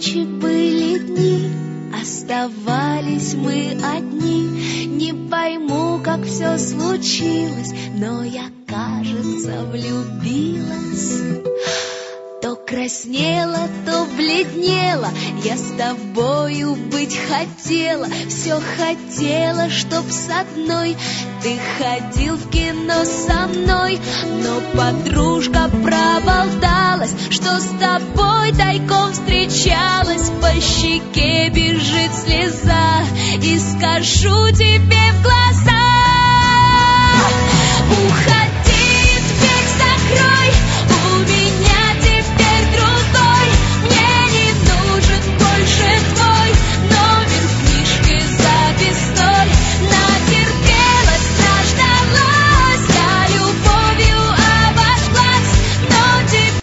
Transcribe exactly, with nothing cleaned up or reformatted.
ночи, были дни, оставались мы одни. Не пойму, как все случилось, но я, кажется, влюбилась. То краснела, то бледнела, я с тобою быть хотела. Все хотела, чтоб с одной ты ходил в кино со мной. Но подружка проболталась, что с тобой тайком встречалась. По щеке бежит слеза, и скажу тебе в глаза: